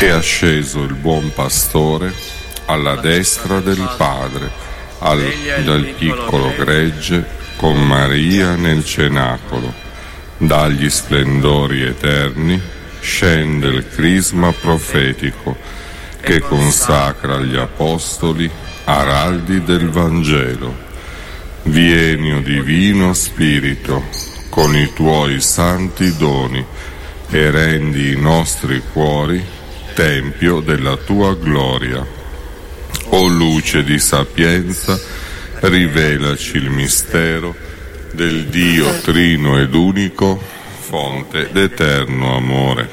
È asceso il buon pastore alla destra del Padre, dal piccolo gregge con Maria nel cenacolo. Dagli splendori eterni scende il crisma profetico che consacra gli apostoli araldi del Vangelo. Vieni, o divino Spirito, con i tuoi santi doni e rendi i nostri cuori tempio della tua gloria. O luce di sapienza, rivelaci il mistero del Dio trino ed unico, fonte d'eterno amore.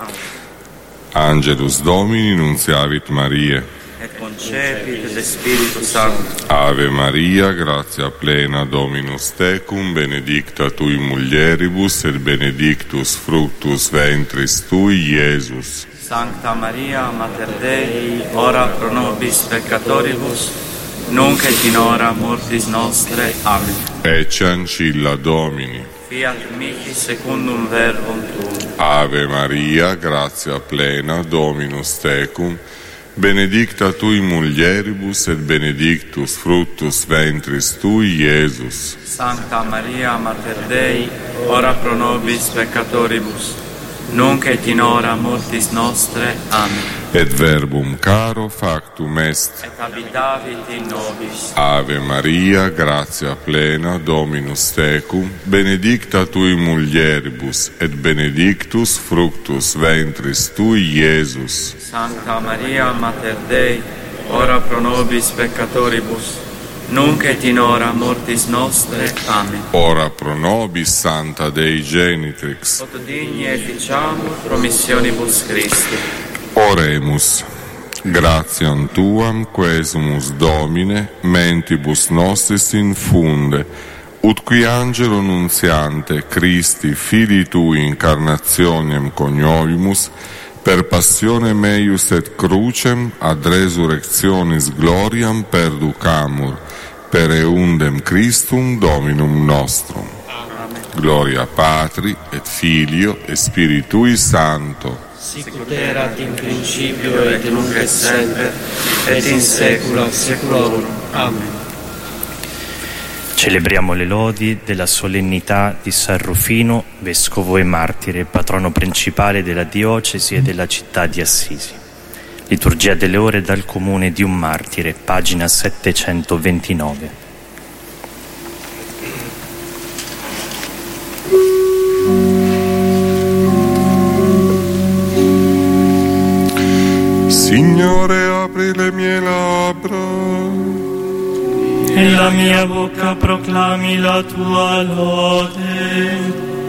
Angelus Domini nunciavit Mariae, et concepit de Spiritu Sancto. Ave Maria, gratia plena, Dominus tecum, benedicta tui mulieribus et benedictus fructus ventris tui, Iesus. Sancta Maria, Mater Dei, ora pro nobis peccatoribus, nunc et in hora mortis nostre. Amen. Ecce ancilla Domini. Fiat mihi secundum verbum tuum. Ave Maria, gratia plena, Dominus tecum, benedicta tui mulieribus et benedictus fructus ventris tui, Iesus. Sancta Maria, Mater Dei, ora pro nobis peccatoribus, nunc et in hora mortis nostre. Amen. Et verbum caro factum est, Et habitavit in nobis. Ave Maria, gratia plena, Dominus tecum, benedicta tui mulieribus et benedictus fructus ventris tui, Iesus. Sancta Maria, Mater Dei, ora pro nobis peccatoribus, nunc et in hora mortis nostre. Amen. Ora pro nobis, Santa Dei Genitrix. Tot digni efficiamur promissionibus Christi. Oremus. Gratiam Tuam, quesumus Domine, mentibus nostris infunde, ut qui angelo nunziante Christi, Filii Tui, incarnationem coniovimus, per passione meius et crucem ad resurrectionis gloriam perducamur, per eundem Christum Dominum nostrum. Amen. Gloria Patri et Filio et Spiritui Sancto. Sicut erat in principio et nunc et semper et in saecula saeculorum. Amen. Celebriamo le lodi della solennità di San Rufino, vescovo e martire, patrono principale della diocesi e della città di Assisi. Liturgia delle ore dal comune di un martire, pagina 729. Signore, apri le mie labbra e la mia bocca proclami la tua lode.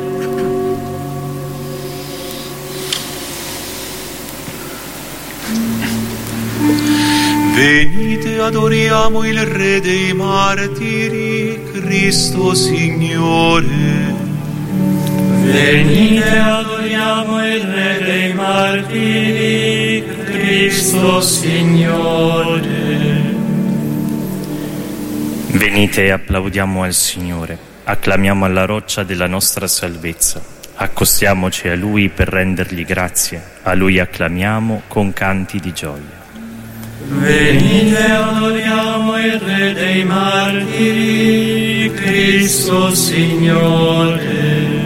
Venite, adoriamo il Re dei martiri, Cristo Signore. Venite, adoriamo il Re dei martiri, Cristo Signore. Venite e applaudiamo al Signore, acclamiamo alla roccia della nostra salvezza, accostiamoci a Lui per rendergli grazie, a Lui acclamiamo con canti di gioia. Venite, adoriamo il Re dei martiri, Cristo Signore.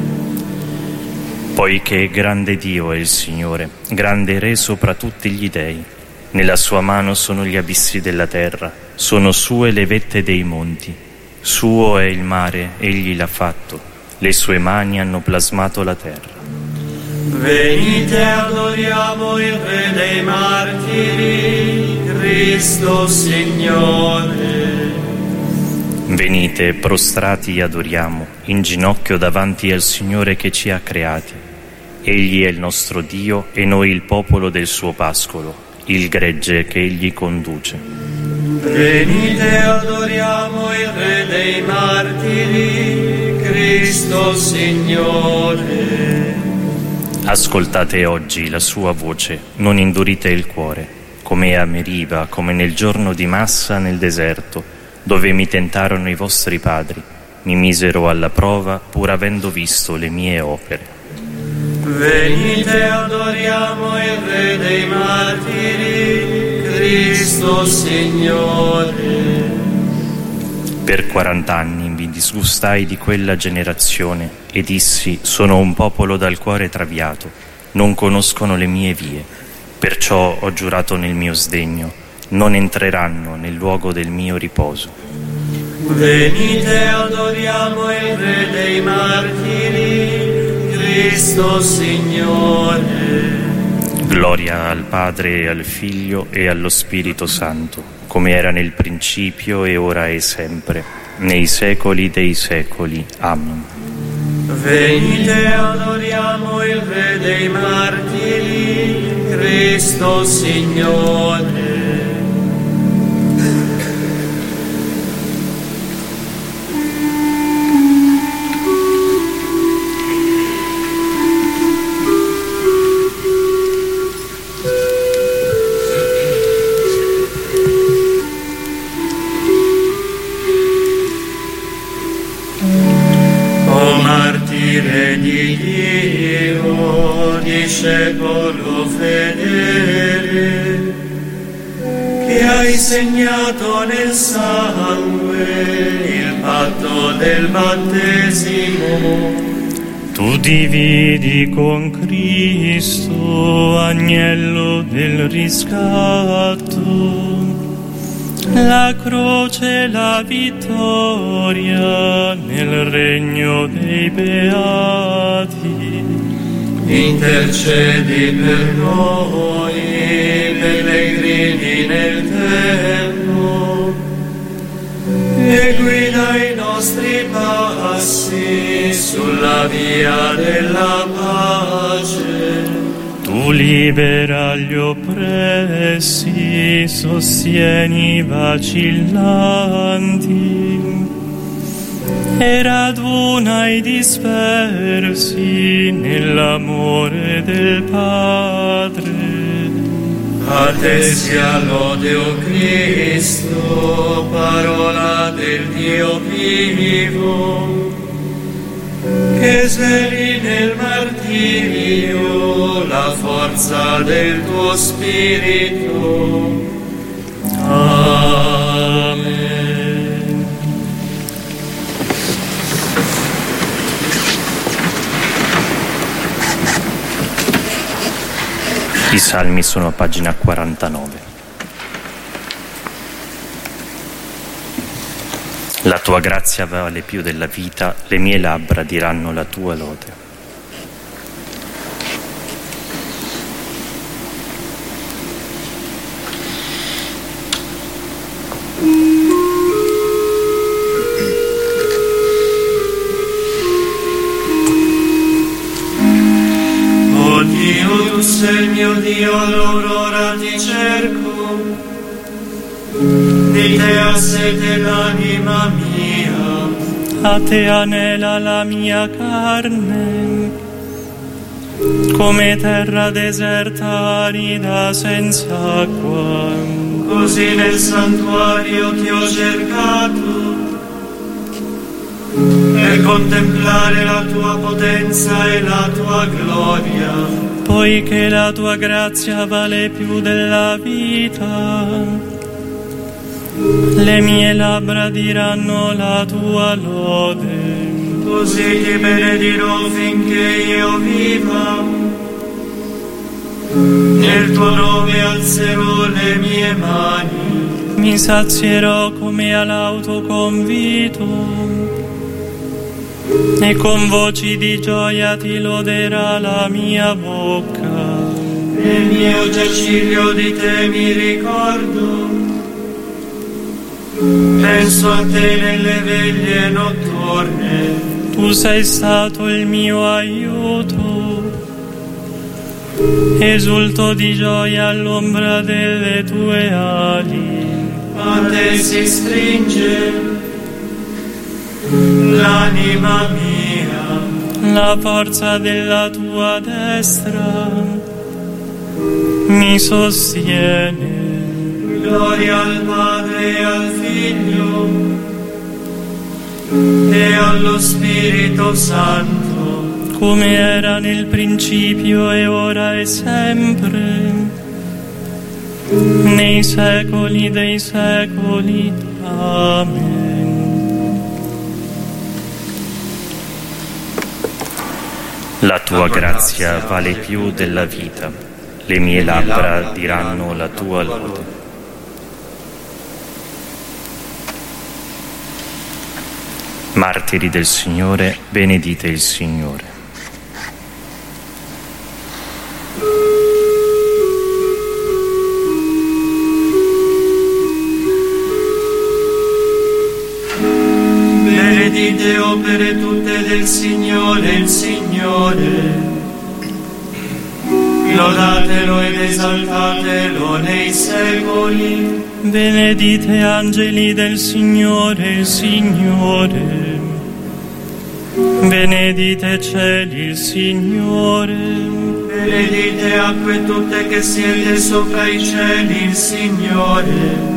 Poiché grande Dio è il Signore, grande Re sopra tutti gli dei. Nella sua mano sono gli abissi della terra, sono sue le vette dei monti. Suo è il mare, egli l'ha fatto, le sue mani hanno plasmato la terra. Venite, adoriamo il Re dei martiri, Cristo Signore. Venite, prostrati adoriamo, in ginocchio davanti al Signore che ci ha creati. Egli è il nostro Dio e noi il popolo del suo pascolo, il gregge che egli conduce. Venite, adoriamo il Re dei martiri, Cristo Signore. Ascoltate oggi la sua voce, non indurite il cuore, come a Meriba, come nel giorno di Massa nel deserto, dove mi tentarono i vostri padri, mi misero alla prova pur avendo visto le mie opere. Venite, adoriamo il Re dei martiri, Cristo Signore. Per 40 anni mi disgustai di quella generazione e dissi: sono un popolo dal cuore traviato, non conoscono le mie vie. Perciò ho giurato nel mio sdegno: non entreranno nel luogo del mio riposo. Venite, adoriamo il Re dei martiri, Cristo Signore. Gloria al Padre e al Figlio e allo Spirito Santo, come era nel principio e ora e sempre, nei secoli dei secoli. Amen. Venite, adoriamo il Re dei martiri, Cristo Signore. Re di Dio, discepolo fedele, che hai segnato nel sangue il patto del battesimo. Tu dividi con Cristo, agnello del riscatto, la croce e la vittoria nel regno dei beati. Intercedi per noi, pellegrini nel tempo, e guida i nostri passi sulla via della pace. Tu libera gli oppressi, sostieni i vacillanti e raduna i dispersi nell'amore del Padre. A te sia lode, o Cristo, parola del Dio vivo, che sveli nel martirio la forza del tuo Spirito. Amen. I salmi sono a pagina 49. La tua grazia vale più della vita, le mie labbra diranno la tua lode. Oh Dio, tu sei il mio Dio, all'aurora ti cerco. Di te ha sete l'anima mia, A te anela la mia carne, come terra deserta arida senza acqua. così nel santuario ti ho cercato, per contemplare la tua potenza e la tua gloria. Poiché la tua grazia vale più della vita, le mie labbra diranno la tua lode. Così ti benedirò finché io viva, nel tuo nome alzerò le mie mani. Mi sazierò come all'autoconvito, e con voci di gioia ti loderà la mia bocca. Nel mio giaciglio di te mi ricordo, penso a te nelle veglie notturne. Tu sei stato il mio aiuto, esulto di gioia all'ombra delle tue ali. A te si stringe l'anima mia, La forza della tua destra mi sostiene. gloria al Padre e al Figlio e allo Spirito Santo, come era nel principio e ora e sempre, nei secoli dei secoli. Amen. La tua grazia vale più della vita, le mie labbra diranno la tua lode. Martiri del Signore, benedite il Signore. Benedite opere tutte del Signore, il Signore. Lodatelo ed esaltatelo nei secoli. Benedite angeli del Signore, il Signore. Benedite cieli, il Signore. Benedite acque tutte che siete sopra i cieli, il Signore.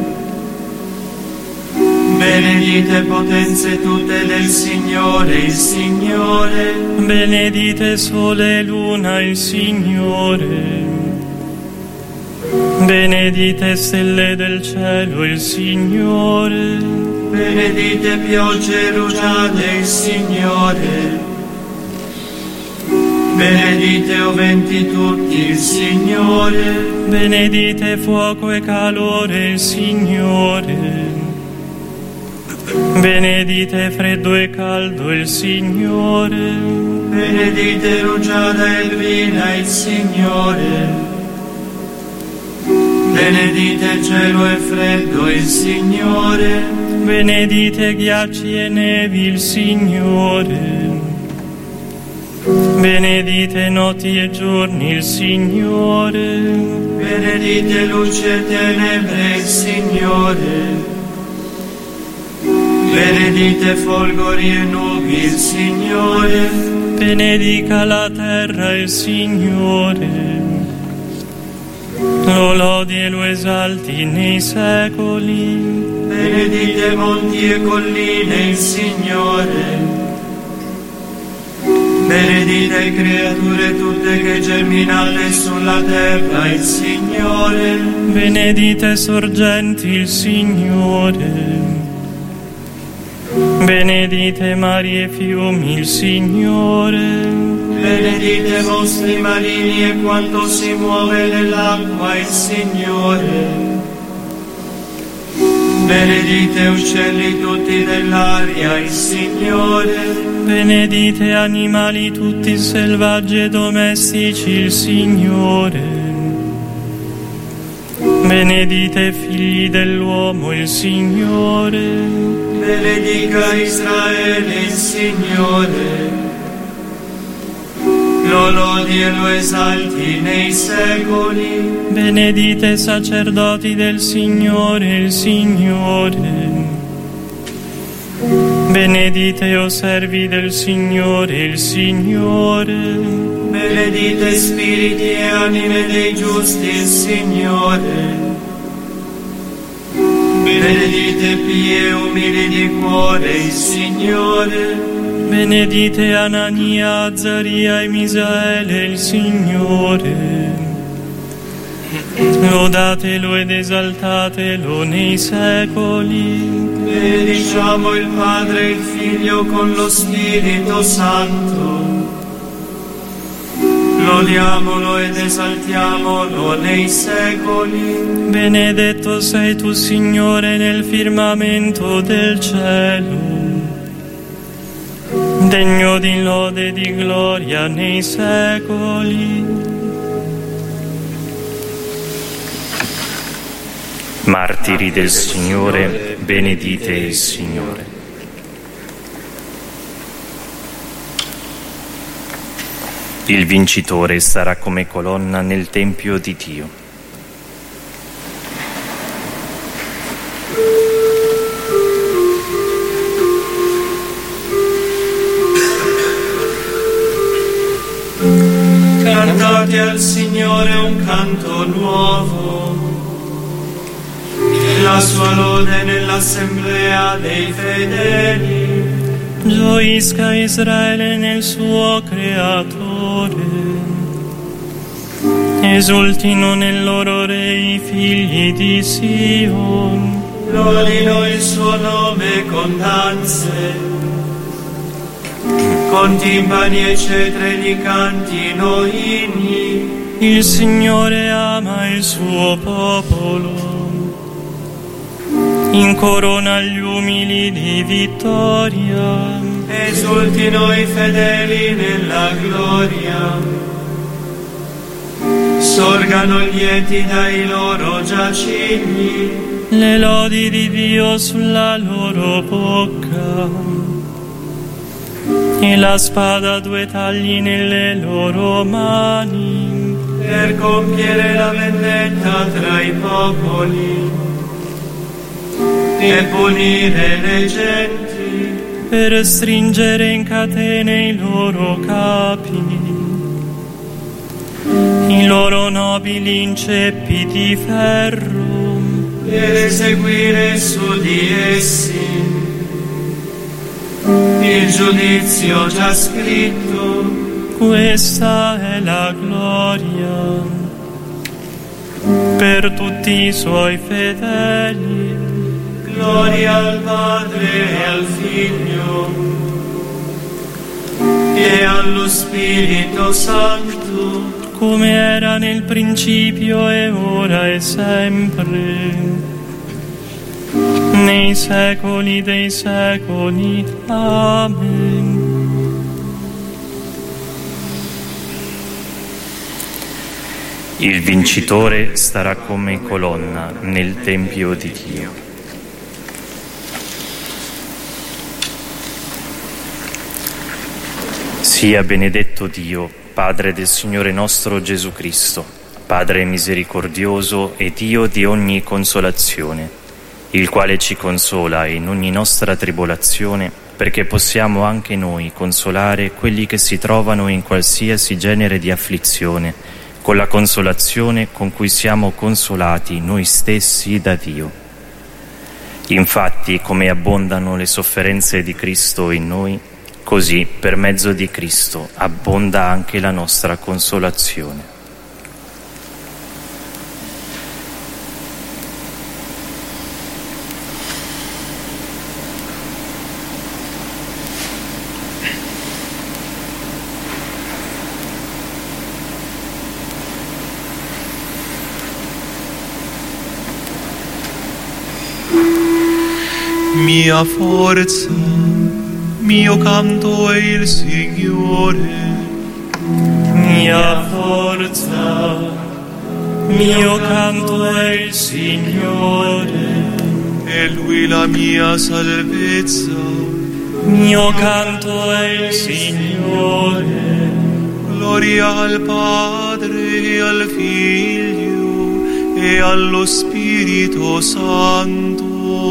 Benedite potenze tutte del Signore, il Signore. Benedite sole e luna, il Signore. Benedite stelle del cielo, il Signore. Benedite piogge e rugiade, il Signore. Benedite o venti tutti, il Signore. Benedite fuoco e calore, il Signore. Benedite freddo e caldo, il Signore. Benedite rugiada e brina, il Signore. Benedite cielo e freddo, il Signore. Benedite ghiacci e nevi, il Signore. Benedite notti e giorni, il Signore. Benedite luce e tenebre, il Signore. Benedite folgori e nubi, il Signore. Benedica la terra, il Signore. Lo lodi e lo esalti nei secoli. Benedite monti e colline, il Signore. Benedite creature tutte che germinate sulla terra, il Signore. Benedite sorgenti, il Signore. Benedite mari e fiumi, il Signore. Benedite mostri marini e quanto si muove nell'acqua, il Signore. Benedite uccelli tutti dell'aria, il Signore. Benedite animali tutti selvaggi e domestici, il Signore. Benedite figli dell'uomo, il Signore. Benedica Israele, il Signore. Lo lodi e lo esalti nei secoli. Benedite sacerdoti del Signore, il Signore. Benedite o servi del Signore, il Signore. Benedite spiriti e anime dei giusti, il Signore. Benedite pie e umili di cuore, il Signore. Benedite Anania, Azzaria e Misaele, il Signore. Lodatelo ed esaltatelo nei secoli. Benediciamo il Padre e il Figlio con lo Spirito Santo. Lodiamolo ed esaltiamolo nei secoli. Benedetto sei tu, Signore, nel firmamento del cielo. Degno di lode e di gloria nei secoli. Martiri del Signore, benedite il Signore. Il vincitore sarà come colonna nel Tempio di Dio. Cantate al Signore un canto nuovo, la sua lode nell'assemblea dei fedeli. Gioisca Israele nel suo Creatore, esultino nel loro Re i figli di Sion. Lodino il suo nome con danze, con timpani e cetre cantino inni. Il Signore ama il suo popolo, incorona gli umili di vittoria. Esultino i fedeli nella gloria, sorgano lieti dai loro giacigni. Le lodi di Dio sulla loro bocca e la spada a due tagli nelle loro mani, per compiere la vendetta tra i popoli e punire le genti, per stringere in catene i loro capi, i loro nobili in ceppi di ferro, per eseguire su di essi il giudizio già scritto. Questa è la gloria per tutti i suoi fedeli. Gloria al Padre e al Figlio e allo Spirito Santo, come era nel principio e ora e sempre, nei secoli dei secoli. Amen. Il vincitore starà come colonna nel Tempio di Dio. Sia benedetto Dio, Padre del Signore nostro Gesù Cristo, Padre misericordioso e Dio di ogni consolazione, il quale ci consola in ogni nostra tribolazione, perché possiamo anche noi consolare quelli che si trovano in qualsiasi genere di afflizione, con la consolazione con cui siamo consolati noi stessi da Dio. Infatti, come abbondano le sofferenze di Cristo in noi, così per mezzo di Cristo abbonda anche la nostra consolazione. Mia forza, mio canto è il Signore. Mia forza, mio canto è il Signore. E Lui la mia salvezza. Mio canto è il Signore. Gloria al Padre e al Figlio e allo Spirito Santo.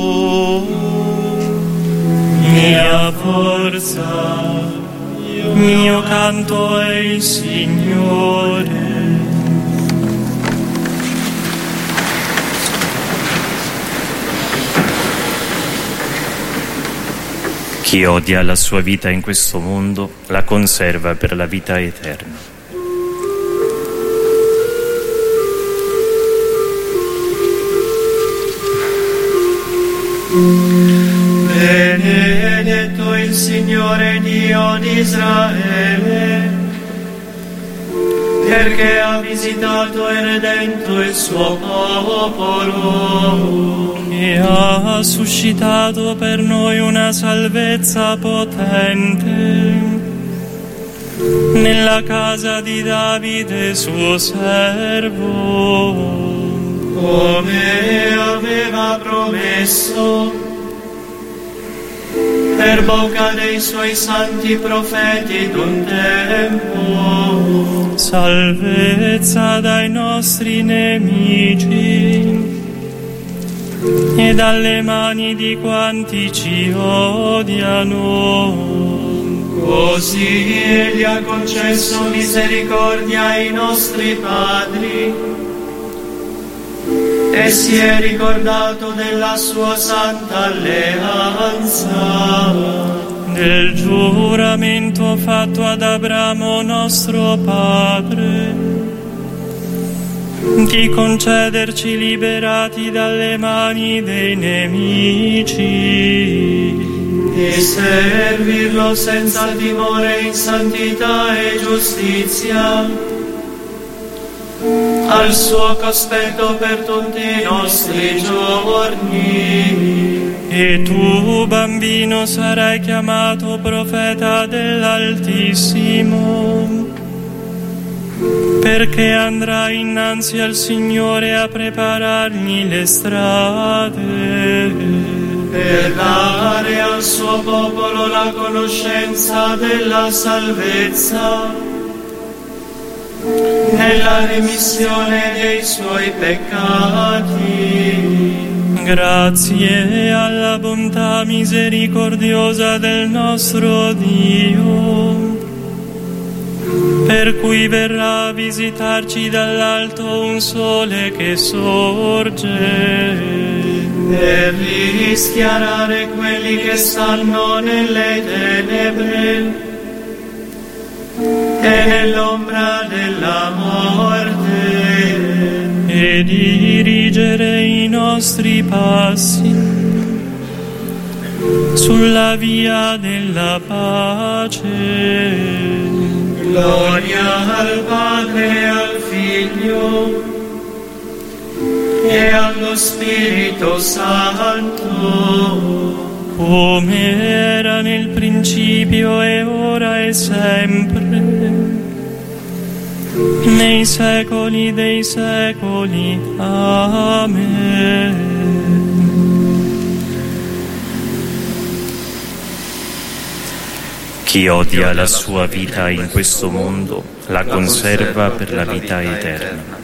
Mia forza, mio canto è il Signore. Chi odia la sua vita in questo mondo la conserva per la vita eterna. Benedetto il Signore Dio di Israele, perché ha visitato e redento il suo popolo, e ha suscitato per noi una salvezza potente nella casa di Davide suo servo, come aveva promesso per bocca dei suoi santi profeti d'un tempo. Salvezza dai nostri nemici e dalle mani di quanti ci odiano. Così Egli ha concesso misericordia ai nostri padri e si è ricordato della sua santa alleanza, del giuramento fatto ad Abramo nostro padre, di concederci liberati dalle mani dei nemici, di servirlo senza timore in santità e giustizia, al suo cospetto per tutti i nostri giorni. E tu, bambino, sarai chiamato profeta dell'Altissimo, perché andrai innanzi al Signore a preparargli le strade, per dare al suo popolo la conoscenza della salvezza, nella remissione dei suoi peccati. Grazie alla bontà misericordiosa del nostro Dio, per cui verrà a visitarci dall'alto un sole che sorge, per rischiarare quelli che stanno nelle tenebre e nell'ombra della morte, e dirigere i nostri passi sulla via della pace. Gloria al Padre e al Figlio e allo Spirito Santo, come era nel principio e ora e sempre, nei secoli dei secoli. Amen. Chi odia la sua vita in questo mondo la conserva per la vita eterna.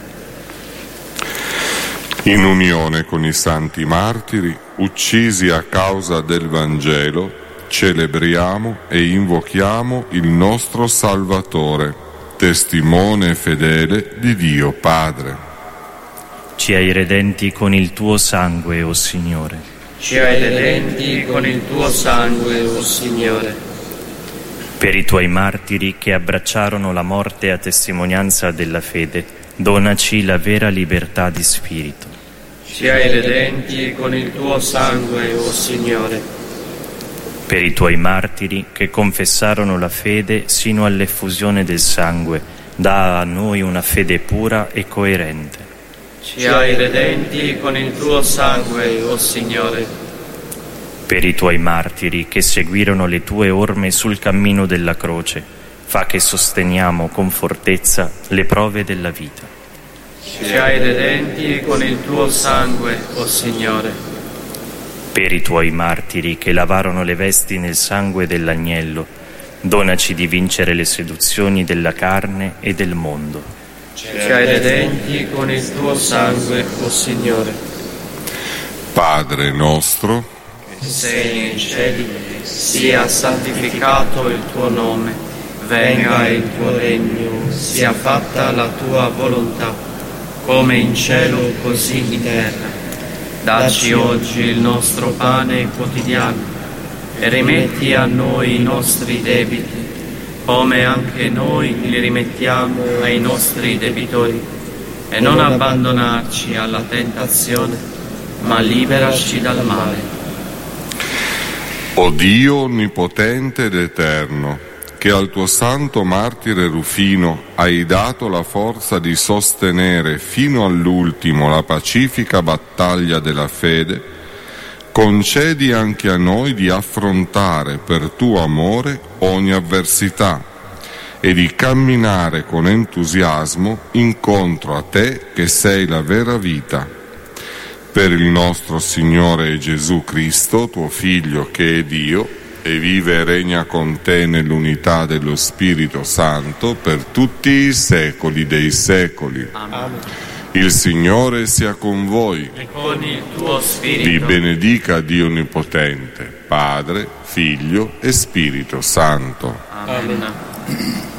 In unione con i santi martiri, uccisi a causa del Vangelo, celebriamo e invochiamo il nostro Salvatore, testimone fedele di Dio Padre. Ci hai redenti con il tuo sangue, o Signore. Ci hai redenti con il tuo sangue, o Signore. Per i tuoi martiri che abbracciarono la morte a testimonianza della fede, donaci la vera libertà di spirito. Ci hai redenti con il tuo sangue, o Signore. Per i tuoi martiri che confessarono la fede sino all'effusione del sangue, dà a noi una fede pura e coerente. Ci hai redenti con il tuo sangue, o Signore. Per i tuoi martiri che seguirono le tue orme sul cammino della croce, fa che sosteniamo con fortezza le prove della vita. Ci hai redenti con il tuo sangue, o Signore. Per i tuoi martiri che lavarono le vesti nel sangue dell'agnello, donaci di vincere le seduzioni della carne e del mondo. Ci hai redenti con il tuo sangue, o Signore. Padre nostro, che sei nei cieli, sia santificato il tuo nome, venga il tuo regno, sia fatta la tua volontà, come in cielo così in terra. Dacci oggi il nostro pane quotidiano e rimetti a noi i nostri debiti, come anche noi li rimettiamo ai nostri debitori, e non abbandonarci alla tentazione, ma liberaci dal male. O Dio onnipotente ed eterno, che al tuo santo martire Rufino hai dato la forza di sostenere fino all'ultimo la pacifica battaglia della fede, concedi anche a noi di affrontare per tuo amore ogni avversità e di camminare con entusiasmo incontro a te che sei la vera vita. Per il nostro Signore Gesù Cristo, tuo Figlio che è Dio, e vive e regna con te nell'unità dello Spirito Santo per tutti i secoli dei secoli. Amen. Il Signore sia con voi. E con il tuo spirito. Vi benedica Dio Onnipotente, Padre, Figlio e Spirito Santo. Amen.